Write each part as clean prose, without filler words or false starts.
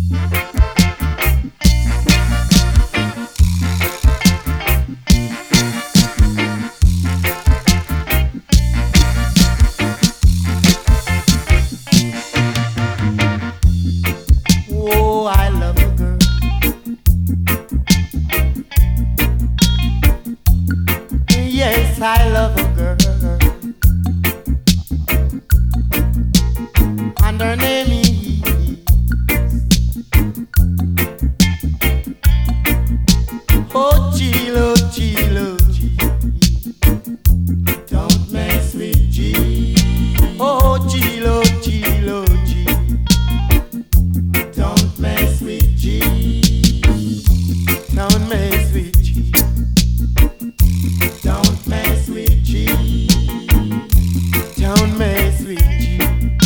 Oh, I love a girl. Yes, I love a girl. And her name is Oh, Jill, oh, Jill, oh, Jill. Don't mess with Jill. Oh, Jill, oh, Jill, oh, Jill. Don't mess with G. Don't mess with G. Don't mess with G. Don't mess with G.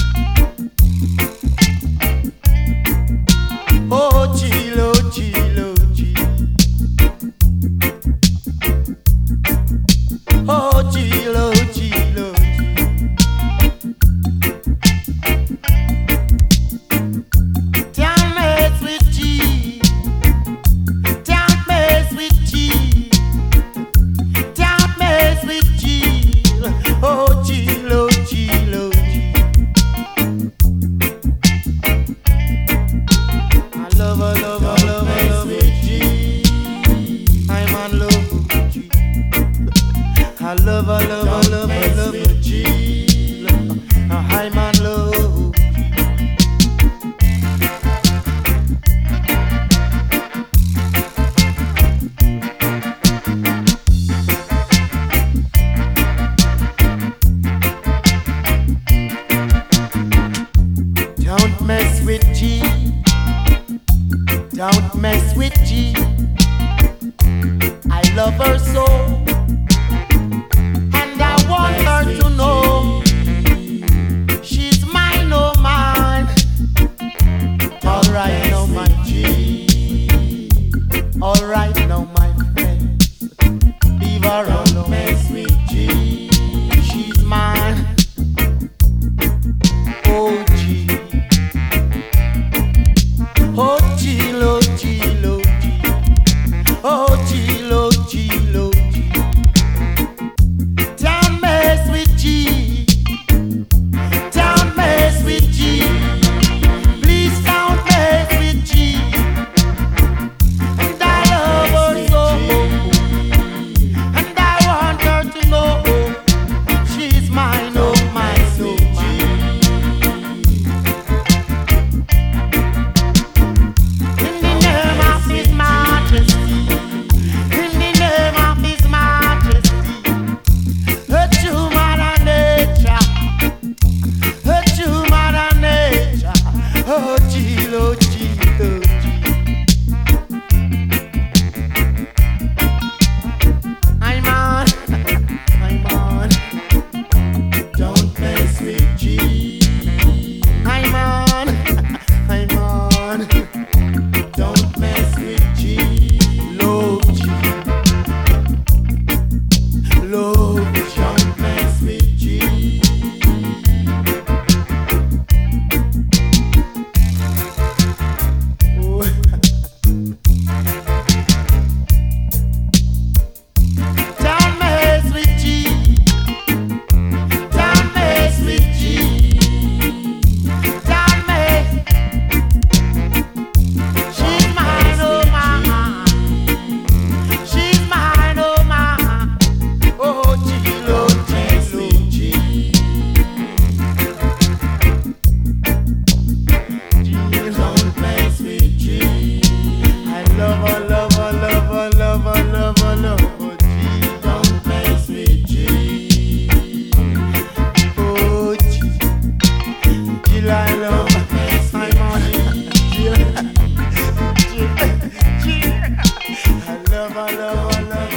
Oh, G, oh, G, oh, G. Oh, G, oh, G, oh, G. Don't mess with G. Don't mess with G. Don't mess with G. Oh, G, oh, G, oh, G. I love her, love her, love her, love her, G. I'm on love with G. I love her, love her, love her, love her, G. I'm on love. Don't mess with G. Don't mess with G. I love her so, and I want her to know she's mine, oh mine. Alright now, my G. Alright now, my friend. Leave her alone. Don't mess with G. She's mine. Oh G. Oh Jill, oh Jill, oh Jill. Oh Jill, oh Jill, oh Jill. Don't mess with G. Don't mess with G. Please don't mess with G. And I love her so, and I want her to know she's mine, oh mine, oh mine. In the name of His Majesty, in the name of His Majesty, a true mother nature, a true mother nature. Oh Jill, oh Jill, oh Jill. I'm on, I'm on. Don't mess with G. I'm on, I'm on. Don't mess with G. Love G. Love G. Don't mess with G. Oh. Don't mess with G. Don't mess with G. Don't mess. She's mine, oh mine. She's mine, oh mine. Oh Jill, oh Jill, oh Jill. Jill, don't mess with G. I love her, love her, love her, love her, love her, love her, Jill. Don't mess with G. Oh Jill, Jill, I love her. I'm on Jill, Jill, Jill. I love her, love her, love her.